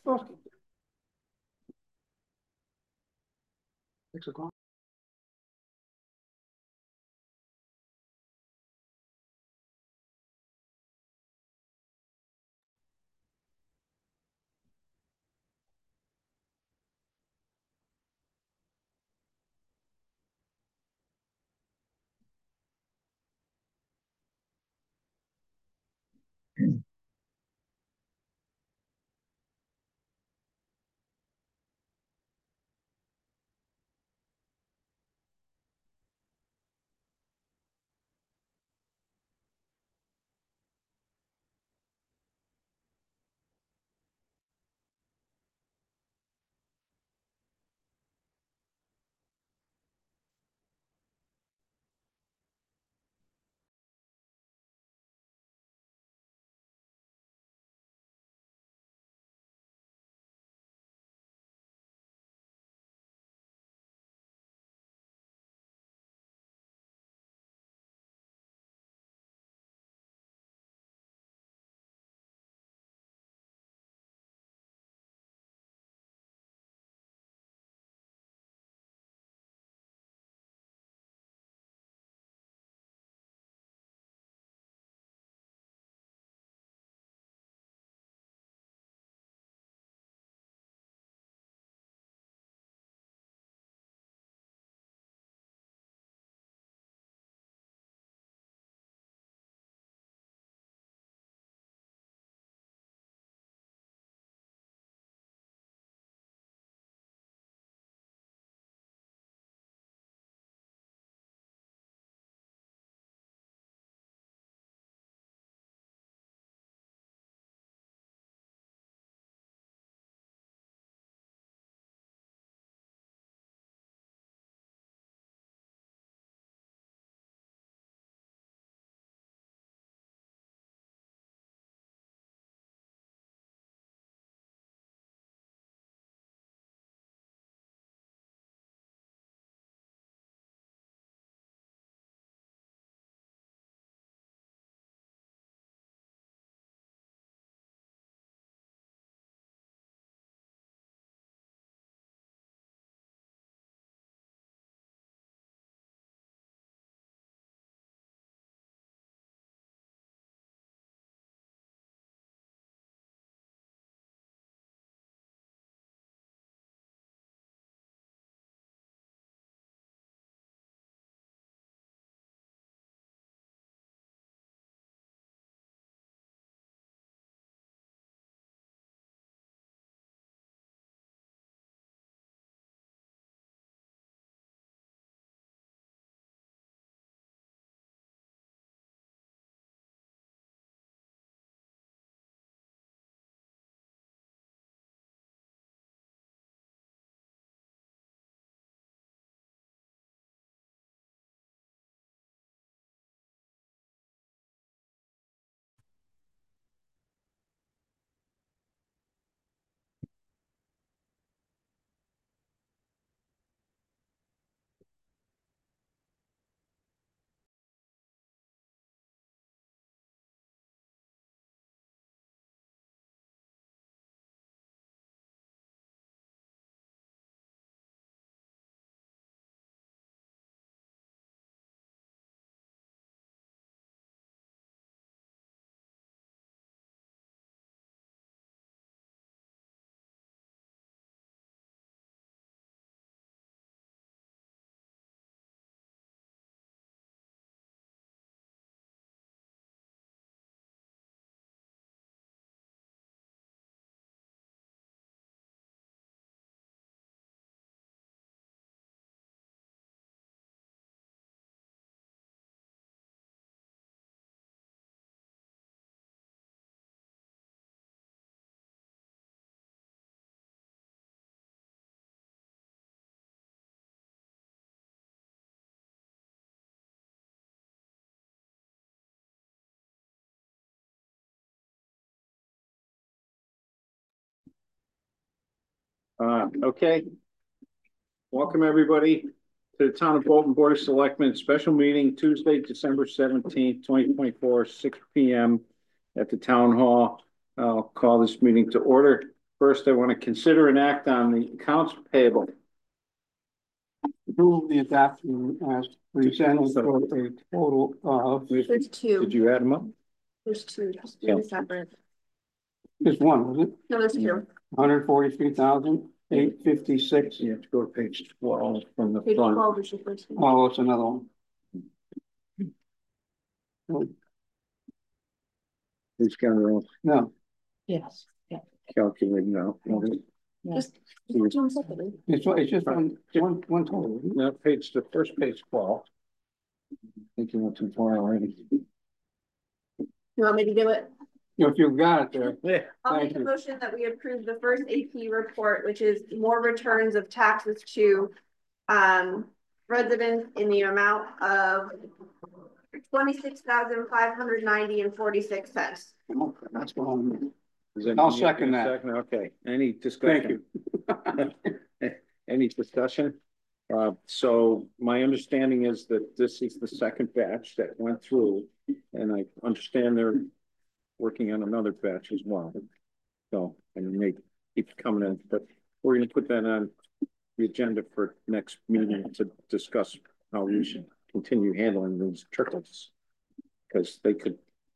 6 o'clock. Okay. Welcome, everybody, to the Town of Bolton Board of Selectmen special meeting Tuesday, December 17th, 2024, 6 p.m. at the Town Hall. I'll call this meeting to order. First, I want to consider an act on the accounts payable. Approve the adoption as presented for a total of. There's two. Did you add them up? There's two. Just Yeah. separate. Just one, was it? No, there's two. 143,856. You have to go to page 12 from the Page front. 12 is the first one. Oh, it's another one. Who's got their own No, Yes. Yeah. calculating now? Just do them separately. it's just one total. Isn't it? No, the first page 12. I think you went too far already. You want me to do it? If you've got it there. Yeah. I'll Thank make a you. motion that we approve the first AP report, which is more returns of taxes to residents in the amount of $26,590.46. Oh, that's one. I'll second that. Okay, any discussion? Thank you. Any discussion? So my understanding is that this is the second batch that went through, and I understand they're working on another batch as well. So, and they keep coming in, but we're going to put that on the agenda for next meeting to discuss how we should continue handling these trickles, because they could.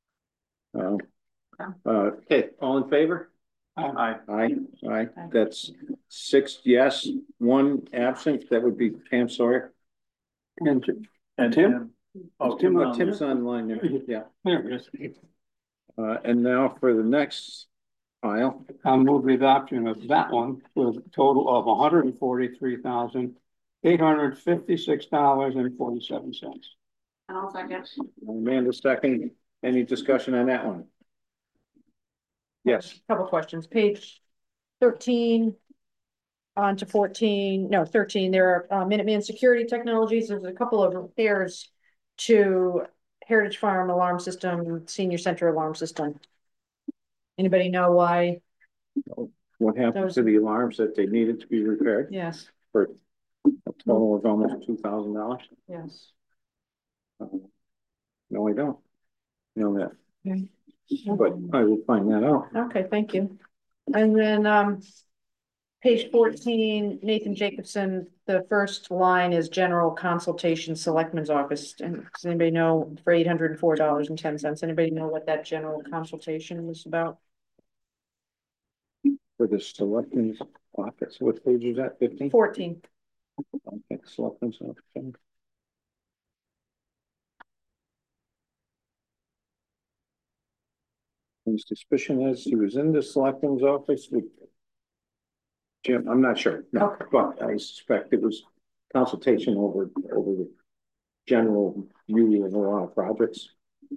Okay, all in favor? Aye. Aye. That's 6 yes, 1 absent. That would be Pam Sawyer. And Tim? Oh, Tim's online there. Yeah. There it is. And now for the next file. I'll move the adoption of that one with a total of $143,856.47. And I'll second. Amanda second. Any discussion on that one? Yes. Couple questions. Page 13 on to 14, no, 13. There are Minuteman Security Technologies. There's a couple of repairs to Heritage Farm alarm system, Senior Center alarm system. Anybody know why? What happened to the alarms that they needed to be repaired? Yes. For a total of almost $2,000? Yes. No, I don't know that. Okay. But I will find that out. Okay, thank you. And then page 14, Nathan Jacobson, the first line is general consultation selectman's office. And does anybody know for $804.10? Anybody know what that general consultation was about? For the selectmen's office, what page is that? 15? 14. Okay, selectmen's office. My suspicion is he was in the selectman's office with Jim. I'm not sure, no, Okay. but I suspect it was consultation over the general view of a lot of projects.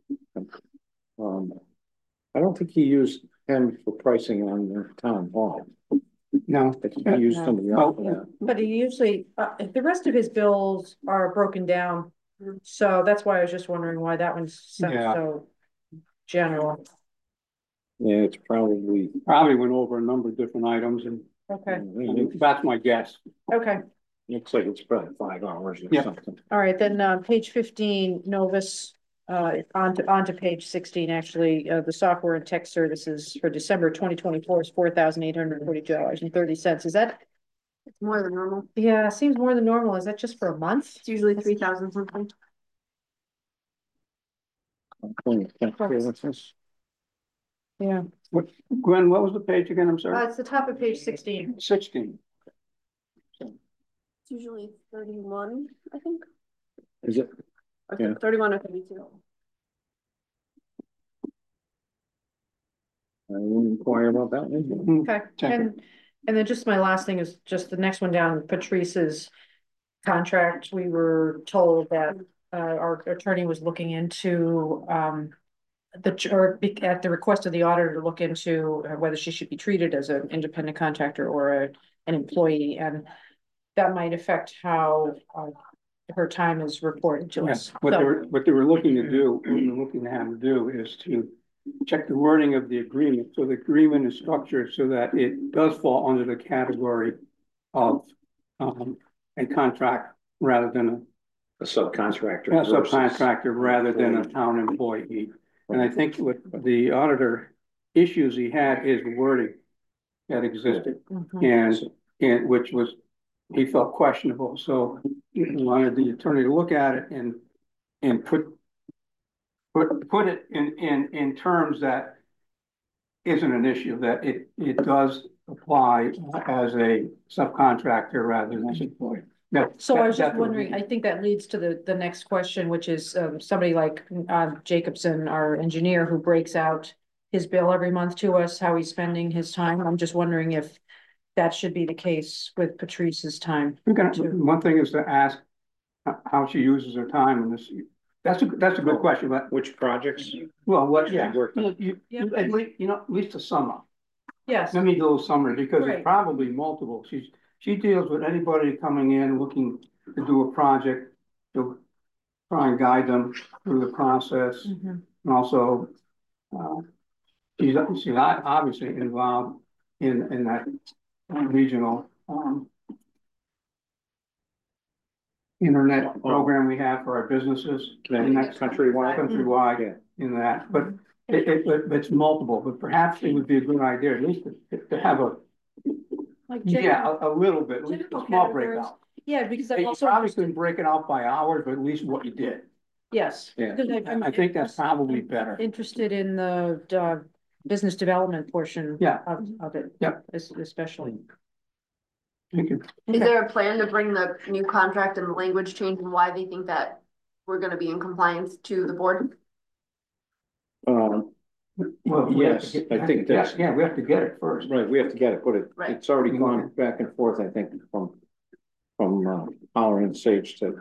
I don't think he used him for pricing on the town hall. No. I think he used somebody else for that. But he usually, the rest of his bills are broken down. So that's why I was just wondering why that one's so general. Yeah, it's probably. Probably went over a number of different items and Okay. that's my guess. Okay. Looks like it's probably 5 hours or something. All right, then page 15, Novus, on to page 16, actually, the software and tech services for December 2024 is $4,842.30. Is that? It's more than normal. Yeah, seems more than normal. Is that just for a month? It's usually 3,000 something. Yeah. Gwen, what was the page again? I'm sorry. It's the top of page 16. 16. It's usually 31, I think. Is it? Or Yeah. 31 or 32. I will inquire about that one. Okay, Check it. and then just my last thing is just the next one down, Patrice's contract. We were told that our attorney was looking into at the request of the auditor to look into whether she should be treated as an independent contractor or an employee, and that might affect how her time is reported to us. What they were looking to do, what we're looking to have them do is to check the wording of the agreement. So the agreement is structured so that it does fall under the category of a contract rather than A subcontractor. a subcontractor rather than a town employee. And I think what the auditor issues he had is wording. that existed. Mhm. And which was, he felt questionable, so he wanted the attorney to look at it and put it in terms that isn't an issue, that it does apply as a subcontractor rather than as an employee. So I was just That would wondering, be- I think that leads to the next question, which is somebody like Jacobson, our engineer, who breaks out his bill every month to us, how he's spending his time. I'm just wondering if that should be the case with Patrice's time. One thing is to ask how she uses her time in this. That's a good question, but, Which projects? well, what, yeah, Work on. at least, at least a summer. Yes, Let me do a summary, because Right. it's probably multiple. She deals with anybody coming in looking to do a project, to try and guide them through the process. Mhm. And also, she's obviously involved in that regional, internet program we have for our businesses. Countrywide? Countrywide Yeah. in that, but it's multiple, but perhaps it would be a good idea at least to have Like a little bit, at least a general small categories. breakout. Yeah, because I've You also, probably couldn't break it out by hours, but at least what you did. yes. Yeah. because I'm I think that's probably better. interested in the business development portion Yeah. of it. Yep. Especially. Thank you. Is there a plan to bring the new contract and the language change and why they think that we're gonna be in compliance to the board? Um, Well, we have to Yes, get- I think that's- Yeah, we have to get it first. right, we have to get it, but Right. it's already gone back and forth, I think, from Holler and Sage to.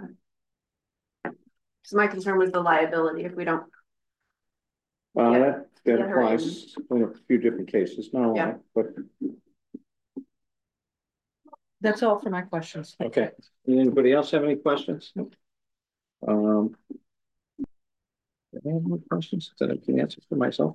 So my concern was the liability if we don't. That Get her applies in a few different cases, not a Yeah. lot, but That's all for my questions. okay. Anybody else have any questions? Do I have any questions that I can answer for myself?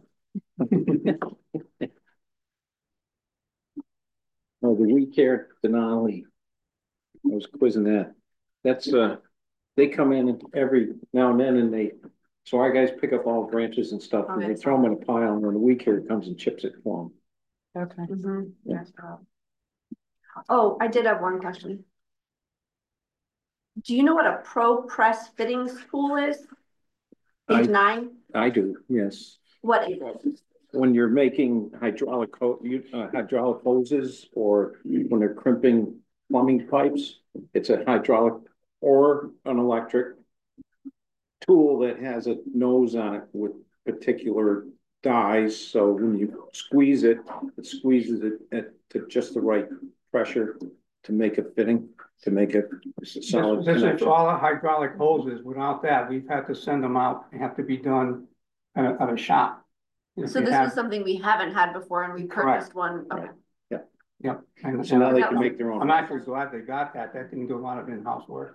Oh, the We Care Denali. I was quizzing that. That's they come in every now and then so our guys pick up all branches and stuff and they throw them in a pile and then the We Care comes and chips it for them. Okay. Yeah. Oh, I did have one question. Do you know what a pro press fittings tool is? Page 9, I do, yes. what is it? When you're making hydraulic hoses or when they're crimping plumbing pipes, it's a hydraulic or an electric tool that has a nose on it with particular dies. So when you squeeze it, it squeezes it to just the right pressure to make a fitting, to make it a solid This is connection. all the hydraulic hoses. Without that, we've had to send them out. They have to be done at a shop. If So you this have- was something we haven't had before and we purchased one, okay. Yep. And So now they can make their own. I'm actually glad they got that. That didn't do a lot of in-house work.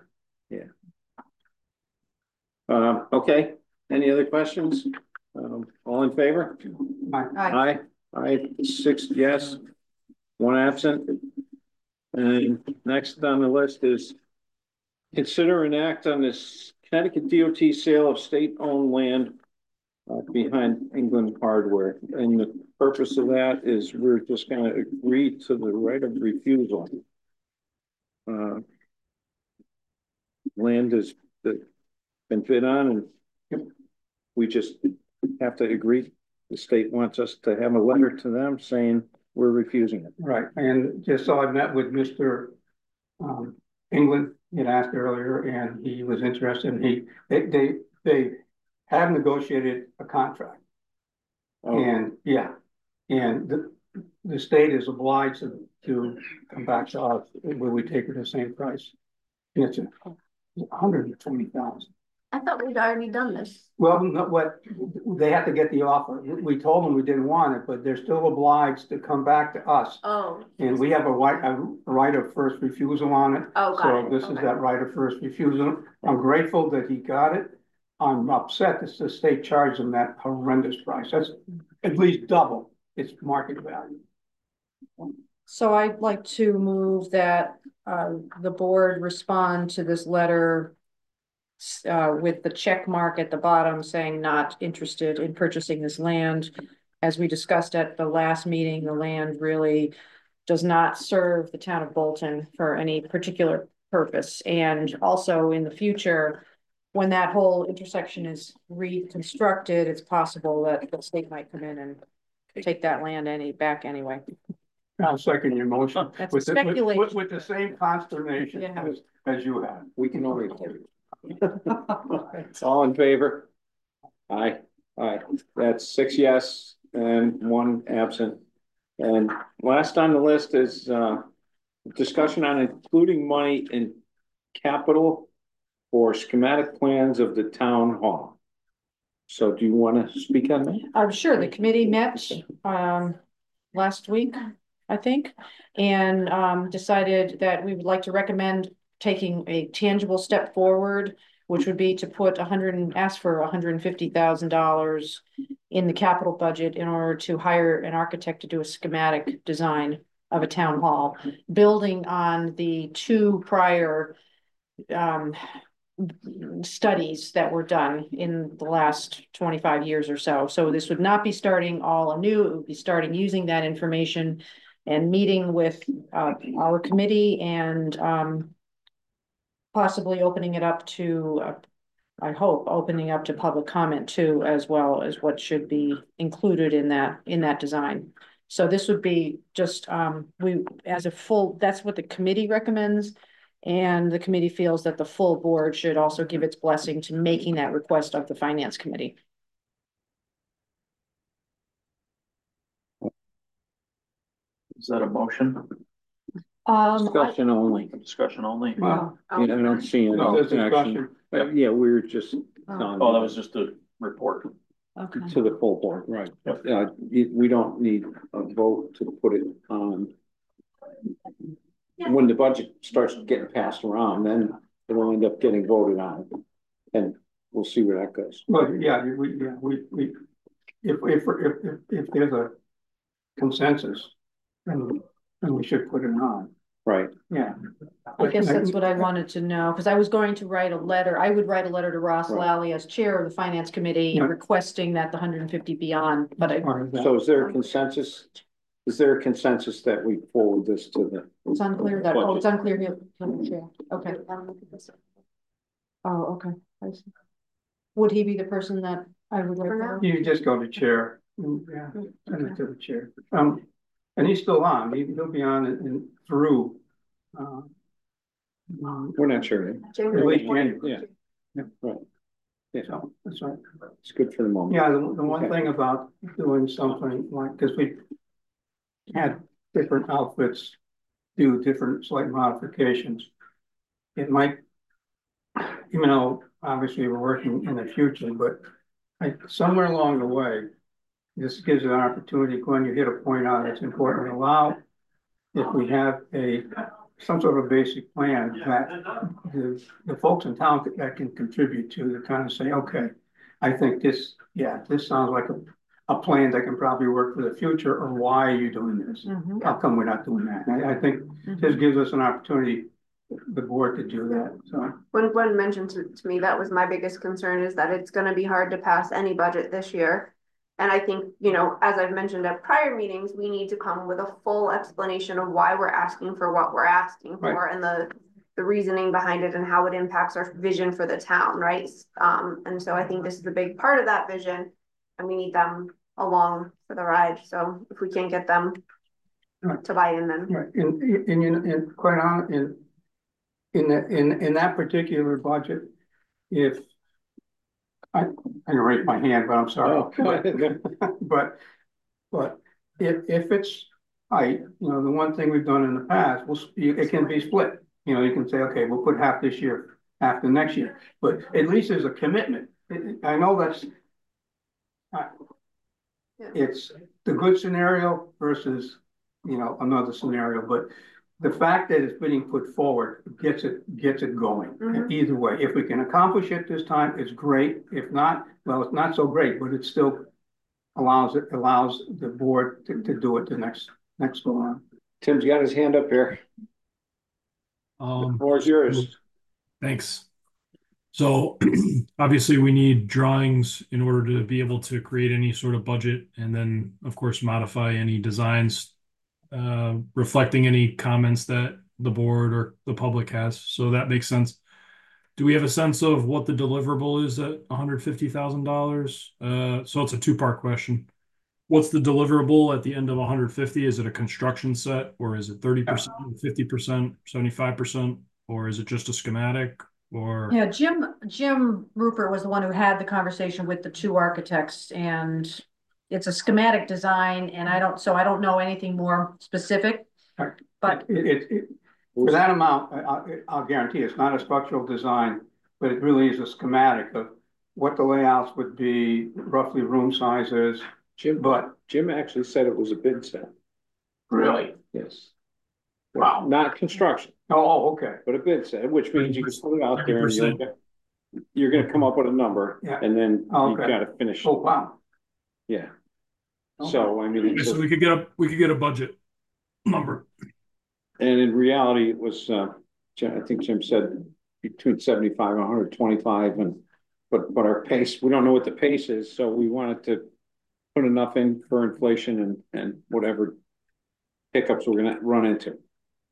Okay, any other questions? All in favor? Aye. Aye, 6 yes, 1 absent. And next on the list is consider an act on this Connecticut DOT sale of state-owned land behind England Hardware. And the purpose of that is we're just gonna agree to the right of refusal. Land has been bid on and we just have to agree. The state wants us to have a letter to them saying we're refusing it. Right, and just so I met with Mr. England, he had asked earlier, and he was interested, and they have negotiated a contract. Oh, And, yeah, and the state is obliged to come back to us, where we take her the same price. And it's $120,000. I thought we'd already done this. Well, they have to get the offer. We told them we didn't want it, but they're still obliged to come back to us. Oh. And we have a right of first refusal on it. Oh, got So it. this is Okay. that right of first refusal. I'm grateful that he got it. I'm upset that the state charged him that horrendous price. That's at least double its market value. So I'd like to move that the board respond to this letter with the check mark at the bottom saying not interested in purchasing this land. as we discussed at the last meeting, the land really does not serve the town of Bolton for any particular purpose. And also in the future, when that whole intersection is reconstructed, it's possible that the state might come in and take that land back anyway. I'll second your motion. That's With the, speculation. with the same consternation Yeah. as you have. We can only. All in favor? Aye, aye. That's 6 yes and 1 absent. And last on the list is discussion on including money in capital for schematic plans of the town hall. So do you want to speak on that? I'm sure the committee met last week, I think, and decided that we would like to recommend taking a tangible step forward, which would be to put ask for $150,000 in the capital budget in order to hire an architect to do a schematic design of a town hall, building on the 2 prior studies that were done in the last 25 years or so. So this would not be starting all anew. It would be starting using that information and meeting with our committee and possibly opening it up to, I hope, opening up to public comment too, as well as what should be included in that design. So this would be just that's what the committee recommends. And the committee feels that the full board should also give its blessing to making that request of the finance committee. Is that a motion? Discussion only. Discussion only? Well, I don't see any no, this action. discussion. Yeah, we were just Oh, that was just a report. Okay. to the full board, right? Yep. We don't need a vote to put it on. When the budget starts getting passed around, then it'll end up getting voted on, and we'll see where that goes. Well, yeah, if there's a consensus, then we should put it on. Right. Yeah. I guess that's what I wanted to know, because I was going to write a letter. I would write a letter to Ross Right. Lally as chair of the finance committee Yeah. requesting that the 150 be on, but So is there a consensus? Is there a consensus that we forward this to the? it's unclear that, it's unclear here. Okay. Oh, okay. I see. Would he be the person that I would recommend? You just go to chair. Yeah, send it to the chair. And he's still on. He'll be on and through. We're not sure. At least January. Yeah. Right. Yeah, So that's right. it's good for the moment. Yeah, the one Okay. thing about doing something like, because we had different outfits do different slight modifications. It might, even though obviously we're working in the future, but somewhere along the way, this gives an opportunity when you hit a point on it's important to allow, if we have some sort of basic plan that the folks in town that can contribute to kind of say, okay, I think this sounds like a plan that can probably work for the future, or why are you doing this? Mhm. How come we're not doing that? And I think this gives us an opportunity, the board, to do that, so. When Gwen mentioned to me, that was my biggest concern, is that it's gonna be hard to pass any budget this year. And I think, as I've mentioned at prior meetings, we need to come with a full explanation of why we're asking for what we're asking for, Right. and the reasoning behind it and how it impacts our vision for the town, right? And so I think this is a big part of that vision, and we need them along for the ride. So if we can't get them Right. to buy in, then. Right, and quite honest, in that particular budget, if I can raise my hand, but I'm sorry. Oh, go ahead. But if it's tight, the one thing we've done in the past, it can be split. You can say, okay, we'll put half this year, half the next year, but at least there's a commitment. I know that's. It's the good scenario versus, another scenario, but the fact that it's being put forward gets it going. Mhm. Either way, if we can accomplish it this time, it's great. If not, well, it's not so great, but it still allows the board to do it the next go on. Tim's got his hand up here. The floor is yours. Thanks. So obviously we need drawings in order to be able to create any sort of budget and then of course modify any designs reflecting any comments that the board or the public has. So that makes sense. Do we have a sense of what the deliverable is at $150,000? So it's a two-part question. What's the deliverable at the end of 150? Is it a construction set or is it 30%, 50%, 75%, or is it just a schematic? Or Yeah, Jim Rupert was the one who had the conversation with the two architects, and it's a schematic design, and I don't know anything more specific. Right. But For that amount, I'll guarantee it's not a structural design, but it really is a schematic of what the layouts would be, roughly room sizes. Jim actually said it was a bid set. Really? Yes. Wow. Not construction, Oh, okay. but a bid set, which means you can put it out there and you're gonna come up with a number Yeah. and then you Okay. gotta finish. Oh, wow. Yeah. Okay. So, I mean, so we could get a budget number. and in reality, it was, I think Jim said between 75 and 125 but our pace, we don't know what the pace is, so we wanted to put enough in for inflation and whatever hiccups we're gonna run into.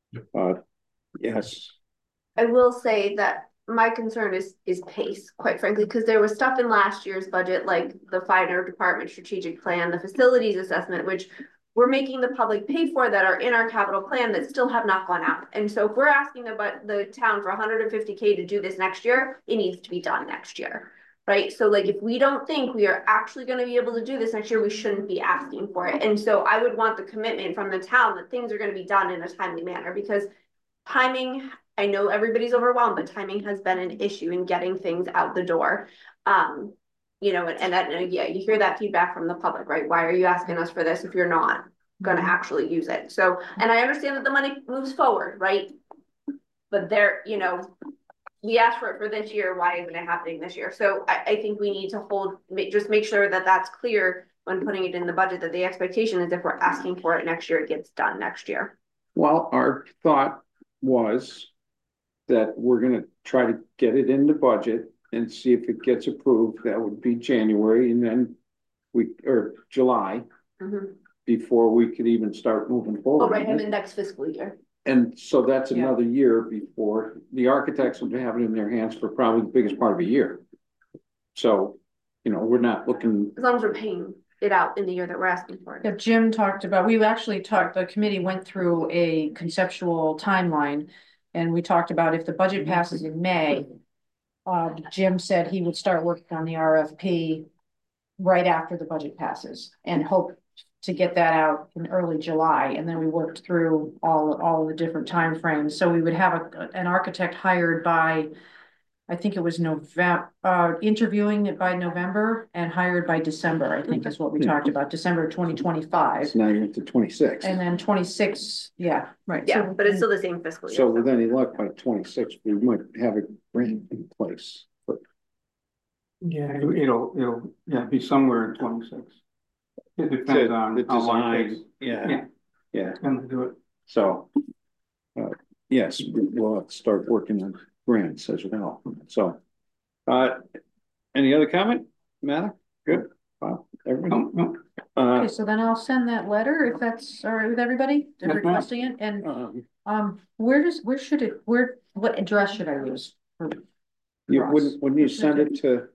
Yes. I will say that my concern is pace, quite frankly, because there was stuff in last year's budget, like the fire department strategic plan, the facilities assessment, which we're making the public pay for that are in our capital plan that still have not gone out. And so if we're asking the town for 150K to do this next year, it needs to be done next year. Right. So like if we don't think we are actually going to be able to do this next year, we shouldn't be asking for it. And so I would want the commitment from the town that things are going to be done in a timely manner, because timing, I know everybody's overwhelmed, but timing has been an issue in getting things out the door. You know, and yeah, you hear that feedback from the public, right? Why are you asking us for this if you're not going to actually use it? So, and I understand that the money moves forward, right? But there, you know, we asked for it for this year. Why isn't it happening this year? So I think we need to just make sure that that's clear when putting it in the budget, that the expectation is if we're asking for it next year, it gets done next year. Well, our thought was that we're gonna try to get it in the budget and see if it gets approved. That would be January, and then or July, before we could even start moving forward. Oh, right, in the next fiscal year. And so that's another year before the architects will have it in their hands for probably the biggest part of a year. So, you know, we're not looking. As long as we're paying it out in the year that we're asking for it. Yeah, Jim talked about, the committee went through a conceptual timeline, and we talked about if the budget passes in May, Jim said he would start working on the RFP right after the budget passes and hope to get that out in early July. And then we worked through all the different timeframes. So we would have an architect hired by, I think it was November, interviewing it by November and hired by December, I think is what we talked about, December 2025. So now you're into 26. And then 26, yeah, right. Yeah, So, but it's still the same fiscal year. So with any luck, by 26, we might have a grant in place. But Yeah, it'll be somewhere in 26. It depends on the how long it takes. design. Yeah. Them to do it. So, yes, we'll have to start working on grants as well. So, any other comment, Matt? Good. Wow. Everybody? No. okay, so then I'll send that letter if that's all right with everybody, Yes, ma'am. requesting it. And what address should I use? Wouldn't you send it to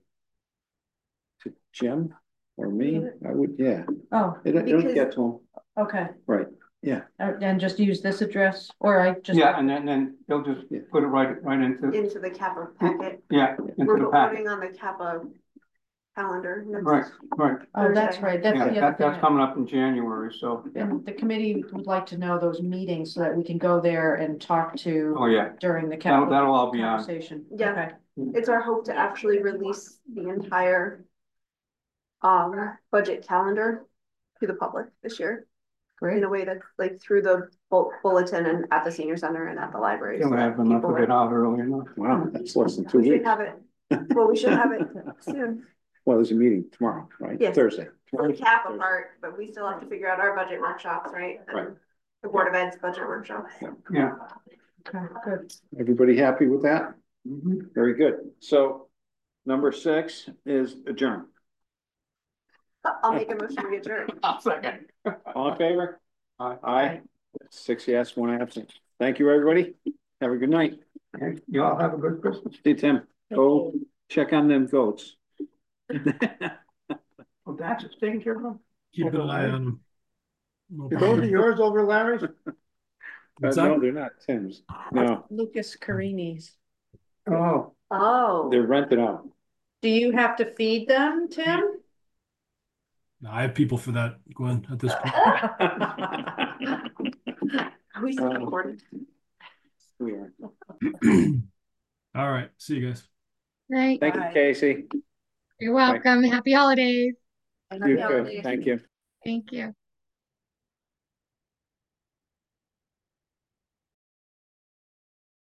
Jim or me? I would, yeah. Oh, It'll get to him, okay. right? Yeah. And just use this address, or I just. Yeah, and then they'll just put it right into, Into the CAPA packet. into We're the packet. voting on the CAPA calendar. Right. Oh, that's right. That's Yeah, the other that's thing. coming up in January, so. And the committee would like to know those meetings so that we can go there and talk to. Oh, yeah. During the That'll all be on. conversation. Yeah. Okay. It's our hope to actually release the entire budget calendar to the public this year. Great. In a way that's like through the bulletin and at the senior center and at the library. You'll have enough of it out early enough. Wow, that's less than 2 We should weeks. have it, well, we should have it soon. Well, there's a meeting tomorrow, right? Yes. Thursday. For the CAPA part, but we still have to figure out our budget workshops, right? Right. The Board of Ed's budget workshop. Yeah. Okay, good. Everybody happy with that? Very good. So number 6 is adjourn. I'll make a motion to adjourn. I'll second. All in favor? Aye. Aye. 6 yes, 1 absent. Thank you, everybody. Have a good night. Okay, you all have a good Christmas. See Tim, go check on them goats. Well, that's just taken care of. Keep an eye on them. No Are those problem. yours over Larry's? What's No, that? they're not Tim's. No, Lucas Carini's. Oh, Oh. they're rented out. Do you have to feed them, Tim? No, I have people for that, Gwen, at this point. Are we still recording? We are. All right, see you guys. Right. Thank you, Bye. Casey. You're welcome. Happy holidays. You too. Thank you. Thank you.